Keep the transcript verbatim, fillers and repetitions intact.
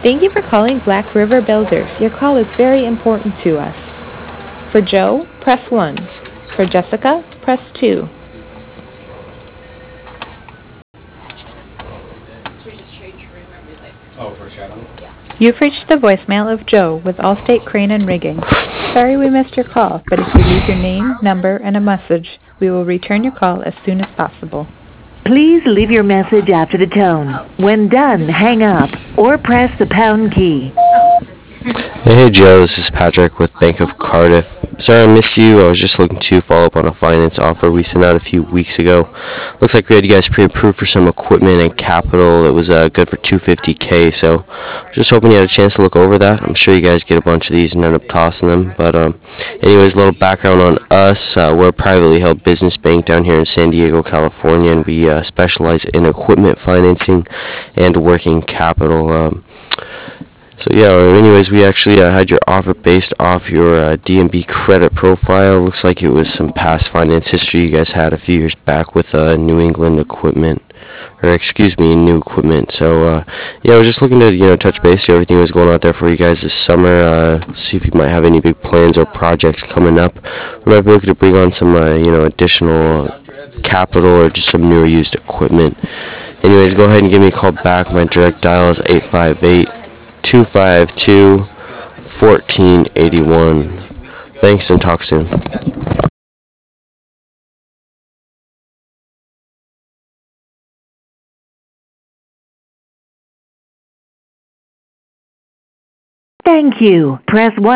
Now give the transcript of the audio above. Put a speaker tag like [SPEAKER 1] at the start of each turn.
[SPEAKER 1] Thank you for calling Black River Builders. Your call is very important to us. For Joe, press one. For Jessica, press two. You've reached the voicemail of Joe with Allstate Crane and Rigging. Sorry we missed your call, but if you leave your name, number, and a message, we will return your call as soon as possible.
[SPEAKER 2] Please leave your message after the tone. When done, hang up or press the pound key.
[SPEAKER 3] Hey Joe, this is Patrick with Bank of Cardiff. Sorry I missed you. I was just looking to follow up on a finance offer we sent out a few weeks ago. Looks like we had you guys pre-approved for some equipment and capital. It was uh, good for two hundred fifty K, so just hoping you had a chance to look over that. I'm sure you guys get a bunch of these and end up tossing them. But um, anyways, a little background on us. Uh, we're a privately held business bank down here in San Diego, California, and we uh, specialize in equipment financing and working capital. Um, So yeah, anyways, we actually uh, had your offer based off your uh, D N B credit profile. Looks like it was some past finance history you guys had a few years back with uh, New England equipment, or excuse me, new equipment. So uh, yeah, I was just looking to you know touch base, see how everything was going out there for you guys this summer. Uh, see if you might have any big plans or projects coming up. We might be looking to bring on some uh, you know additional capital or just some newer used equipment. Anyways, go ahead and give me a call back. My direct dial is eight five eight, two five two, one four eight one. Thanks and talk soon.
[SPEAKER 2] Thank you. Press one.